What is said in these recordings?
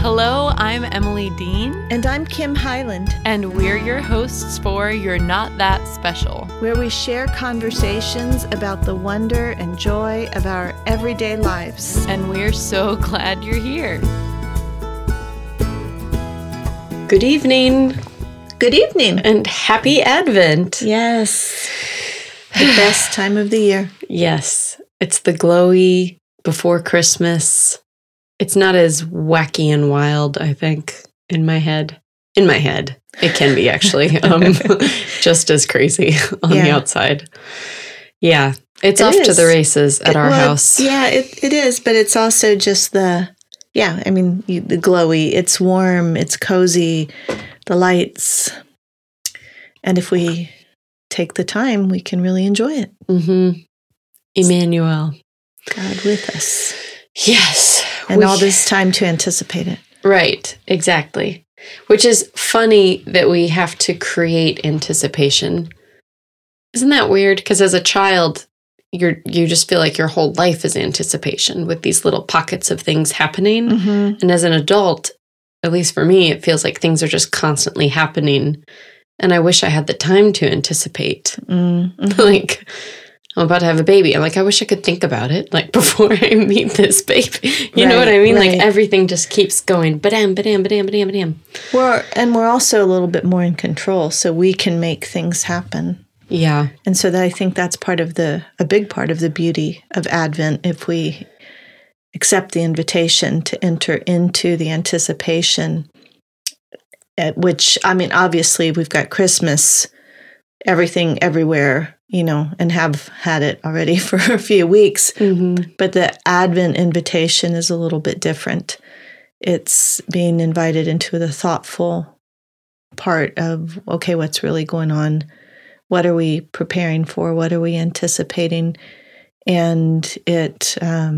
Hello, I'm Emily Dean. And I'm Kim Highland. And we're your hosts for You're Not That Special, where we share conversations about the wonder and joy of our everyday lives. And we're so glad you're here. Good evening. Good evening. And happy Advent. Yes. The best time of the year. Yes. It's the glowy before Christmas. It's not as wacky and wild, I think, in my head. In my head. It can be, actually. Just as crazy on the outside. Yeah. It's off to the races at our house. Yeah, it is. But it's also just the glowy. It's warm. It's cozy. The lights. And if we take the time, we can really enjoy it. Mm-hmm. Emmanuel. God with us. Yes. And all this time to anticipate it. Right, exactly. Which is funny that we have to create anticipation. Isn't that weird? Because as a child, you just feel like your whole life is anticipation with these little pockets of things happening. Mm-hmm. And as an adult, at least for me, it feels like things are just constantly happening. And I wish I had the time to anticipate. Mm-hmm. Like, I'm about to have a baby. I'm like, I wish I could think about it, like, before I meet this baby. You know what I mean? Right. Like, everything just keeps going, ba-dam, ba-dam, ba-dam, ba-dam, ba-dam. We're also a little bit more in control, so we can make things happen. Yeah. And so I think that's a big part of the beauty of Advent, if we accept the invitation to enter into the anticipation, which, obviously, we've got Christmas, everything, everywhere, and have had it already for a few weeks. Mm-hmm. But the Advent invitation is a little bit different. It's being invited into the thoughtful part of, okay, what's really going on? What are we preparing for? What are we anticipating? And it's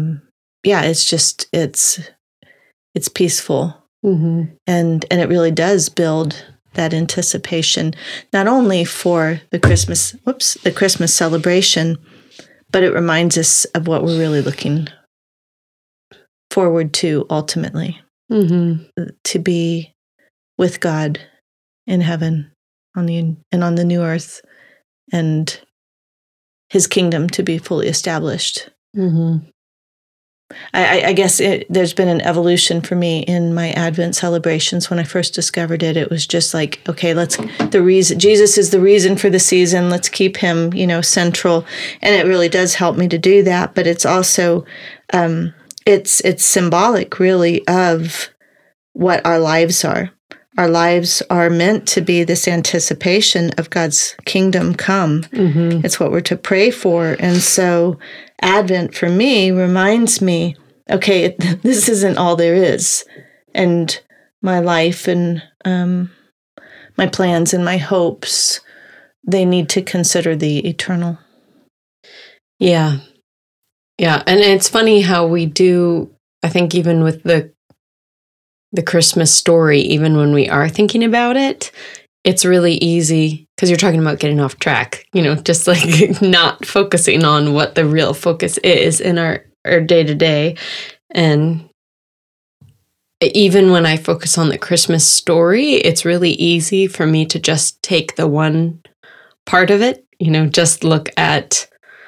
peaceful. Mm-hmm. And it really does build that anticipation, not only for the Christmas celebration, but it reminds us of what we're really looking forward to ultimately, to be with God in heaven on the new earth, and His kingdom to be fully established. Mm-hmm. I guess there's been an evolution for me in my Advent celebrations. When I first discovered it, it was just like, okay, Jesus is the reason for the season. Let's keep Him, central. And it really does help me to do that. But it's also, it's symbolic, really, of what our lives are. Our lives are meant to be this anticipation of God's kingdom come. Mm-hmm. It's what we're to pray for. And so Advent for me reminds me, okay, this isn't all there is. And my life and my plans and my hopes, they need to consider the eternal. Yeah. Yeah. And it's funny how we do, I think, even with the Christmas story, even when we are thinking about it, it's really easy because you're talking about getting off track, just like not focusing on what the real focus is in our day-to-day. And even when I focus on the Christmas story, it's really easy for me to just take the one part of it, just look at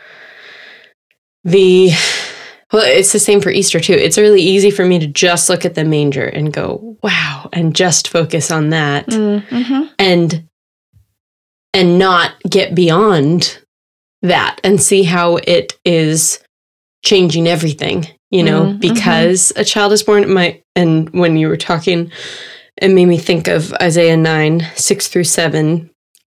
well, it's the same for Easter, too. It's really easy for me to just look at the manger and go, wow, and just focus on that. Mm-hmm. And not get beyond that and see how it is changing everything, because a child is born. And when you were talking, it made me think of Isaiah 9, 6-7,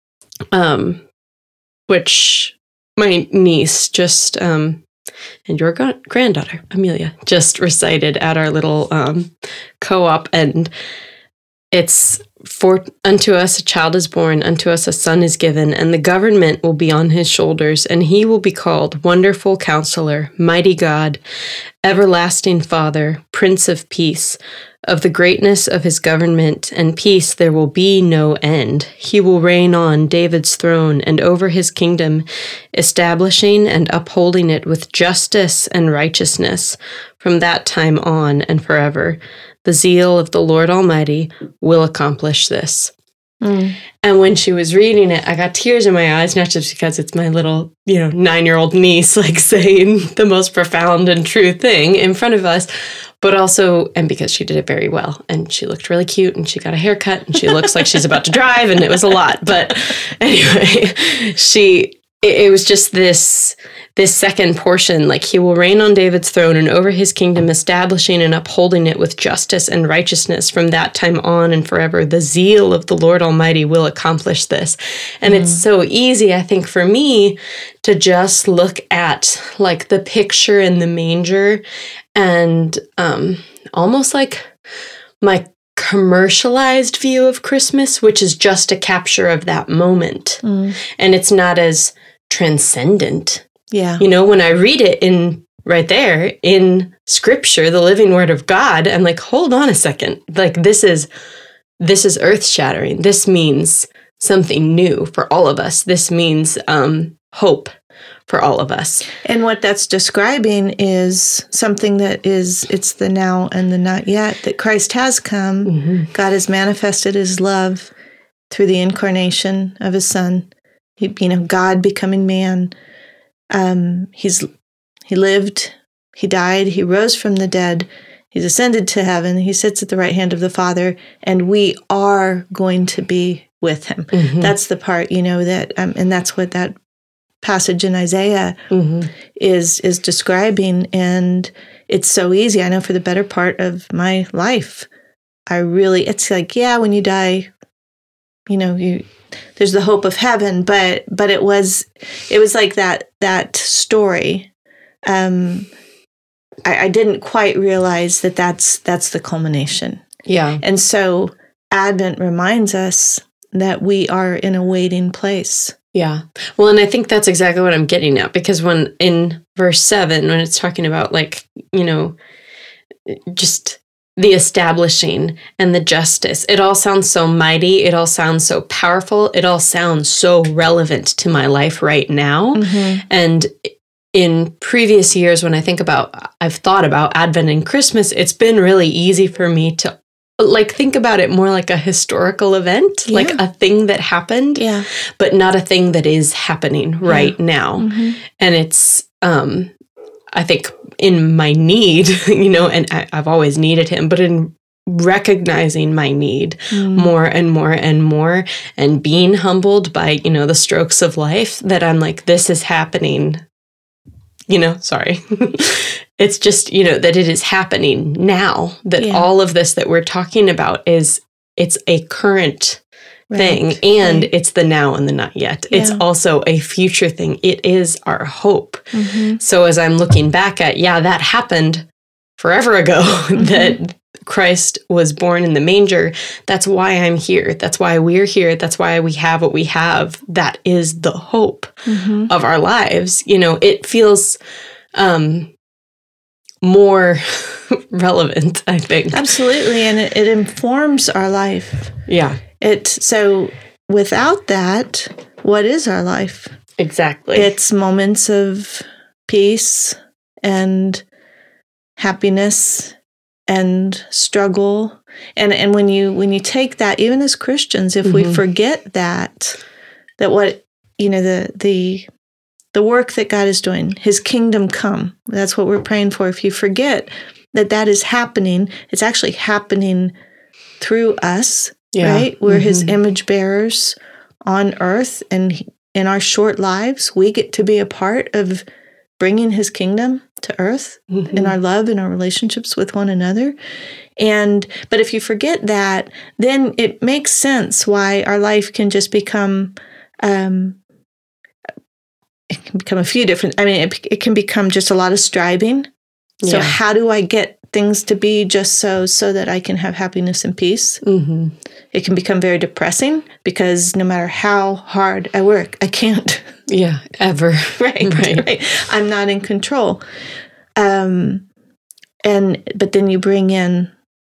which my niece just... and your granddaughter, Amelia, just recited at our little co-op. And it's, for unto us a child is born, unto us a son is given, and the government will be on his shoulders, and he will be called Wonderful Counselor, Mighty God, Everlasting Father, Prince of Peace. Of the greatness of his government and peace there will be no end. He will reign on David's throne and over his kingdom, establishing and upholding it with justice and righteousness from that time on and forever. The zeal of the Lord Almighty will accomplish this. And when she was reading it, I got tears in my eyes, not just because it's my little, 9-year-old niece, like saying the most profound and true thing in front of us, but also, and because she did it very well, and she looked really cute, and she got a haircut, and she looks like she's about to drive, and it was a lot. But anyway, it was just this second portion, like he will reign on David's throne and over his kingdom, establishing and upholding it with justice and righteousness from that time on and forever. The zeal of the Lord Almighty will accomplish this. And it's so easy, I think, for me to just look at like the picture in the manger and almost like my commercialized view of Christmas, which is just a capture of that moment. And it's not as transcendent. Yeah. When I read it right there in scripture, the living word of God, I'm like, hold on a second. Like this is earth shattering. This means something new for all of us. This means hope for all of us. And what that's describing is something that it's the now and the not yet, that Christ has come. Mm-hmm. God has manifested his love through the incarnation of his son. God becoming man. He lived, he died, he rose from the dead, he's ascended to heaven, he sits at the right hand of the Father, and we are going to be with him. Mm-hmm. That's the part, that, and that's what that passage in Isaiah is describing. And it's so easy. I know for the better part of my life, it's like, when you die, there's the hope of heaven, but it was like that story. I didn't quite realize that's the culmination. Yeah. And so Advent reminds us that we are in a waiting place. Yeah. Well, and I think that's exactly what I'm getting at, because when in verse 7, when it's talking about just the establishing and the justice, it all sounds so mighty. It all sounds so powerful. It all sounds so relevant to my life right now. Mm-hmm. And in previous years, when I've thought about Advent and Christmas, it's been really easy for me to think about it more like a historical event, like a thing that happened, but not a thing that is happening right now. Mm-hmm. And it's, I think in my need, and I've always needed him, but in recognizing my need more and more and more, and being humbled by, the strokes of life, that I'm like, this is happening, sorry. It's just, that it is happening now, that all of this that we're talking about it's a current thing, and it's the now and the not yet. Yeah. It's also a future thing. It is our hope. Mm-hmm. So as I'm looking back at, that happened forever ago, that Christ was born in the manger. That's why I'm here. That's why we're here. That's why we have what we have. That is the hope of our lives. It feels more relevant, I think. Absolutely. And it informs our life. Yeah. So without that, what is our life? Exactly. It's moments of peace and happiness and struggle. And when you take that, even as Christians, if we forget that what, the work that God is doing, his kingdom come, that's what we're praying for. If you forget that is happening, it's actually happening through us, right? We're his image bearers on earth, and in our short lives, we get to be a part of bringing his kingdom to earth in our love and our relationships with one another. But if you forget that, then it makes sense why our life can just become it can become a few different, it can become just a lot of striving. So how do I get things to be just so that I can have happiness and peace? Mm-hmm. It can become very depressing, because no matter how hard I work, I can't. Yeah, ever. Right. I'm not in control. But then you bring in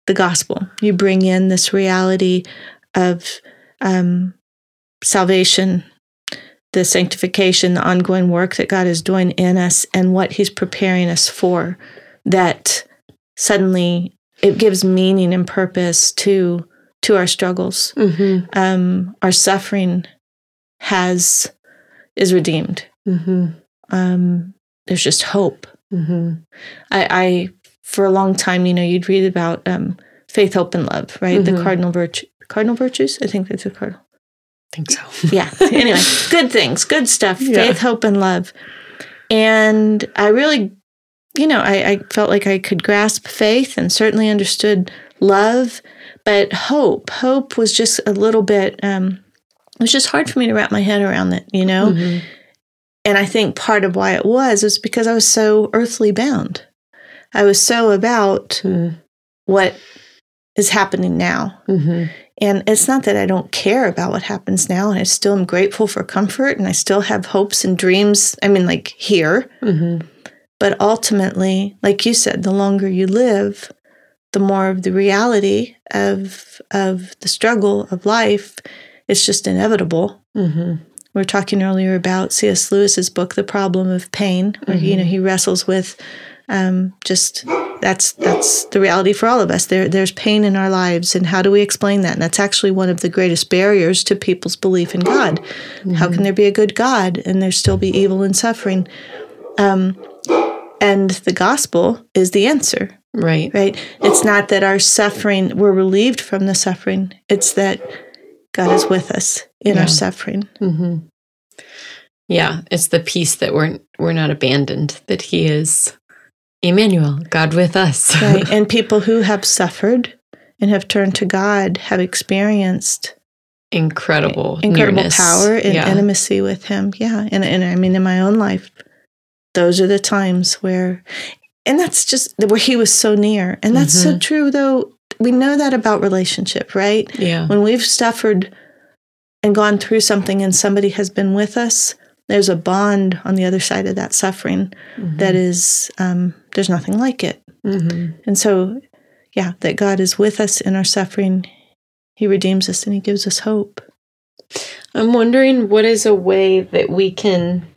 the gospel. You bring in this reality of salvation, the sanctification, the ongoing work that God is doing in us and what he's preparing us for, that suddenly it gives meaning and purpose to our struggles. Our suffering is redeemed. There's just hope. I for a long time, you'd read about faith, hope, and love, right? The cardinal virtues. I think that's the cardinal. I think so. Yeah. Anyway, good things, good stuff. Yeah. Faith, hope, and love. And I really, I felt like I could grasp faith and certainly understood love, but hope was just a little bit. It was just hard for me to wrap my head around it, And I think part of why it was because I was so earthly bound. I was so about what is happening now. And it's not that I don't care about what happens now, and I still am grateful for comfort, and I still have hopes and dreams, here. But ultimately, like you said, the longer you live, the more of the reality of the struggle of life is just inevitable. We were talking earlier about C.S. Lewis's book, The Problem of Pain, where he wrestles with that's the reality for all of us. There's pain in our lives, and how do we explain that? And that's actually one of the greatest barriers to people's belief in God. How can there be a good God and there still be evil and suffering? And the gospel is the answer. Right. It's not that our suffering, we're relieved from the suffering. It's that God is with us in our suffering. Yeah, it's the peace that we're not abandoned, that he is Emmanuel, God with us. Right. And people who have suffered and have turned to God have experienced incredible nearness. Power and intimacy with him. Yeah. And in my own life, those are the times where, and that's just where he was so near. And that's so true, though. We know that about relationship, right? Yeah. When we've suffered and gone through something and somebody has been with us, there's a bond on the other side of that suffering that is, there's nothing like it. And so, that God is with us in our suffering. He redeems us and he gives us hope. I'm wondering, what is a way that we can,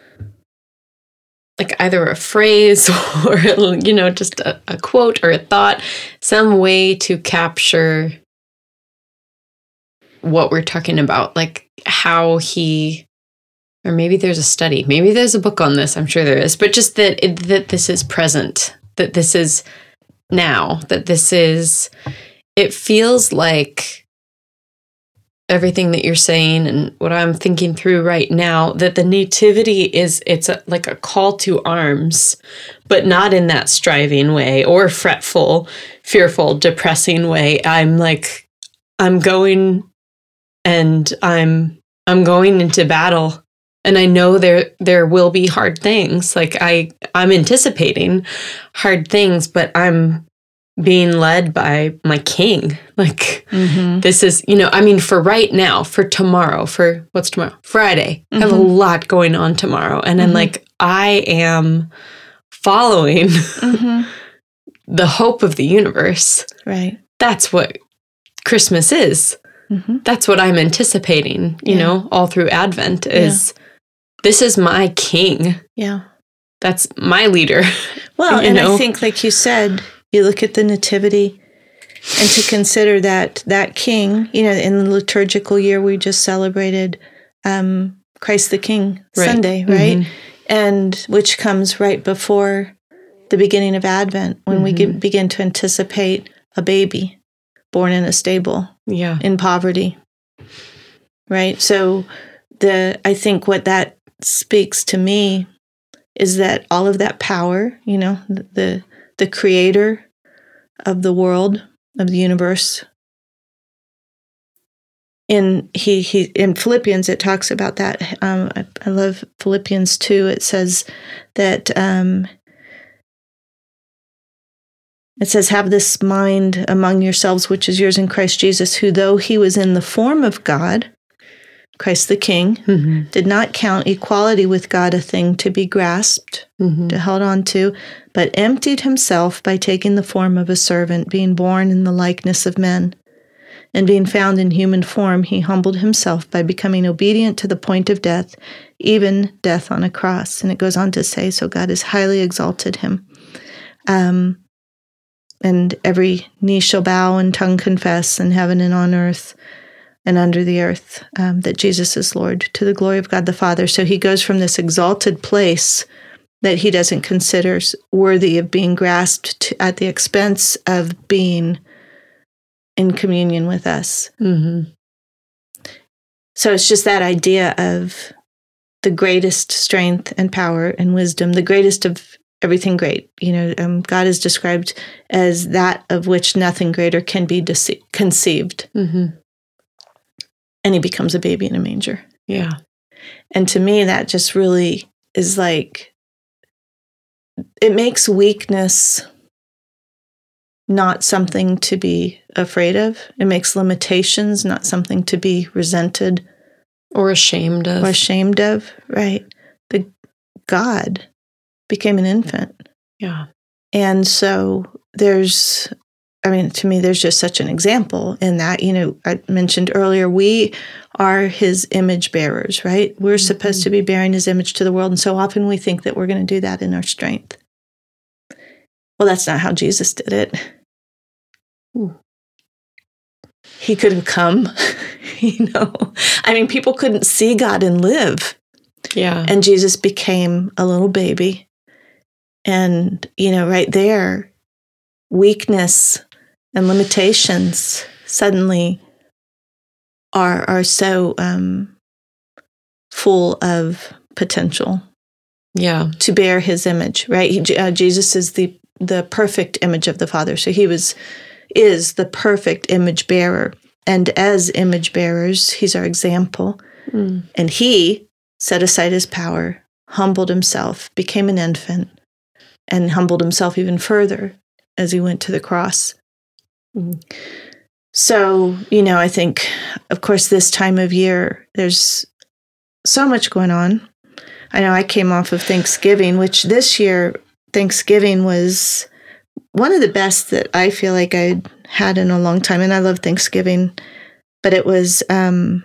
like either a phrase or, just a quote or a thought, some way to capture what we're talking about, like how he, or maybe there's a study, maybe there's a book on this, I'm sure there is, but just that this is present, that this is now, that this is, it feels like everything that you're saying and what I'm thinking through right now, that the nativity it's like a call to arms, but not in that striving way or fretful, fearful, depressing way. I'm going and I'm going into battle. And I know there will be hard things. Like I'm anticipating hard things, but I'm being led by my King. Like this is, for right now, for tomorrow, for what's tomorrow? Friday. I have a lot going on tomorrow. And I'm like, I am following the hope of the universe. Right. That's what Christmas is. That's what I'm anticipating, all through Advent is... This is my King. Yeah. That's my leader. Well, and I think, like you said, you look at the Nativity and to consider that King, in the liturgical year we just celebrated Christ the King Sunday, right? And which comes right before the beginning of Advent, when we begin to anticipate a baby born in a stable in poverty, right? So I think what that speaks to me is that all of that power, the creator of the world, of the universe, in Philippians it talks about that. I love Philippians 2. It says that it says, "Have this mind among yourselves, which is yours in Christ Jesus, who though he was in the form of God, Christ the King, did not count equality with God a thing to be grasped, to held on to, but emptied himself by taking the form of a servant, being born in the likeness of men. And being found in human form, he humbled himself by becoming obedient to the point of death, even death on a cross. And it goes on to say, so God has highly exalted him. And every knee shall bow and tongue confess in heaven and on earth and under the earth, that Jesus is Lord, to the glory of God the Father. So he goes from this exalted place that he doesn't consider worthy of being grasped at the expense of being in communion with us. So it's just that idea of the greatest strength and power and wisdom, the greatest of everything great. God is described as that of which nothing greater can be conceived. And he becomes a baby in a manger. Yeah. And to me, that just really is like, it makes weakness not something to be afraid of. It makes limitations not something to be resented. Or ashamed of. Right. The God became an infant. Yeah. And so to me, there's just such an example in that. I mentioned earlier, we are his image bearers, right? We're supposed to be bearing his image to the world. And so often we think that we're going to do that in our strength. Well, that's not how Jesus did it. He could have come, people couldn't see God and live. Yeah. And Jesus became a little baby. And, right there, weakness and limitations suddenly are so full of potential. Yeah. To bear his image, right? Jesus is the perfect image of the Father. So he is the perfect image bearer. And as image bearers, he's our example. And he set aside his power, humbled himself, became an infant, and humbled himself even further as he went to the cross. So, I think, of course, this time of year, there's so much going on. I know I came off of Thanksgiving, which this year, Thanksgiving was one of the best that I feel like I'd had in a long time. And I love Thanksgiving, but it was, I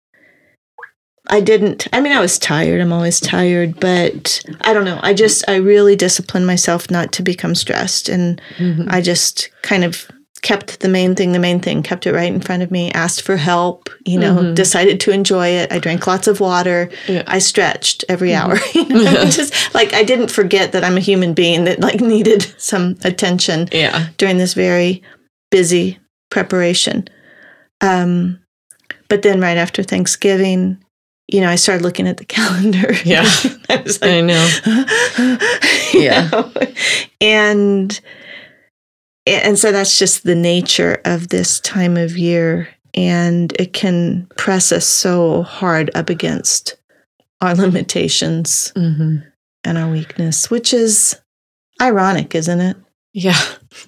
was tired. I'm always tired, but I don't know. I really disciplined myself not to become stressed. And I just kind of kept the main thing, kept it right in front of me, asked for help, decided to enjoy it. I drank lots of water. Yeah. I stretched every hour. Just like, I didn't forget that I'm a human being that needed some attention during this very busy preparation. But then right after Thanksgiving, I started looking at the calendar. Yeah. I was like, I know. And so that's just the nature of this time of year. And it can press us so hard up against our limitations and our weakness, which is ironic, isn't it? Yeah.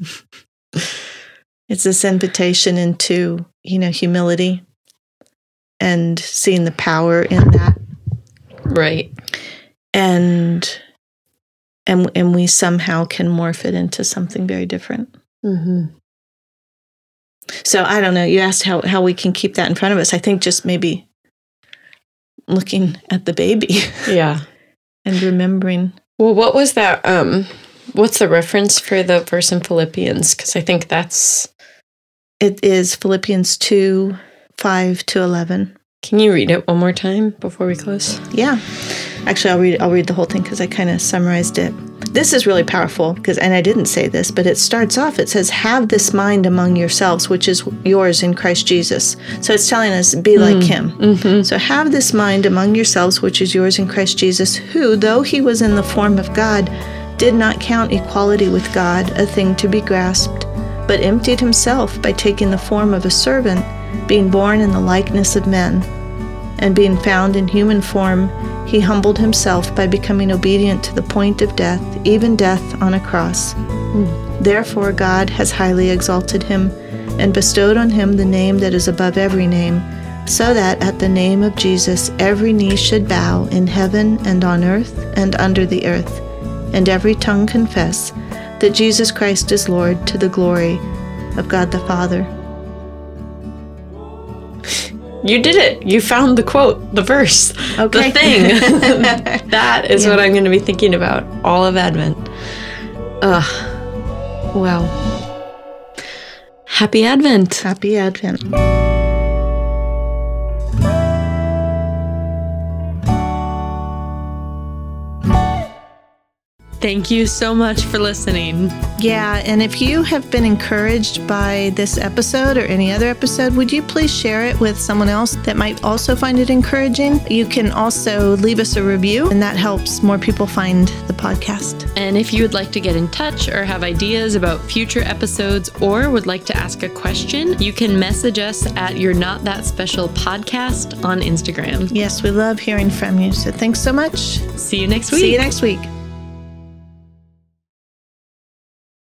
It's this invitation into, humility and seeing the power in that. Right. And we somehow can morph it into something very different. So I don't know. You asked how we can keep that in front of us. I think just maybe looking at the baby. Yeah. And remembering. Well, what was that? What's the reference for the verse in Philippians? Because I think it is Philippians 2:5-11. Can you read it one more time before we close? Yeah. Actually, I'll read the whole thing because I kind of summarized it. This is really powerful and I didn't say this, but it starts off, it says, have this mind among yourselves, which is yours in Christ Jesus. So it's telling us, be like him. So have this mind among yourselves, which is yours in Christ Jesus, who, though he was in the form of God, did not count equality with God a thing to be grasped, but emptied himself by taking the form of a servant, being born in the likeness of men. And being found in human form, he humbled himself by becoming obedient to the point of death, even death on a cross. Therefore God has highly exalted him and bestowed on him the name that is above every name, so that at the name of Jesus every knee should bow in heaven and on earth and under the earth, and every tongue confess that Jesus Christ is Lord, to the glory of God the Father. You did it. You found the quote, the verse, Okay. the thing. That is what I'm going to be thinking about all of Advent. Wow. Happy Advent. Happy Advent. Thank you so much for listening. Yeah, and if you have been encouraged by this episode or any other episode, would you please share it with someone else that might also find it encouraging? You can also leave us a review, and that helps more people find the podcast. And if you would like to get in touch or have ideas about future episodes or would like to ask a question, you can message us at You're Not That Special podcast on Instagram. Yes, we love hearing from you. So thanks so much. See you next week. See you next week.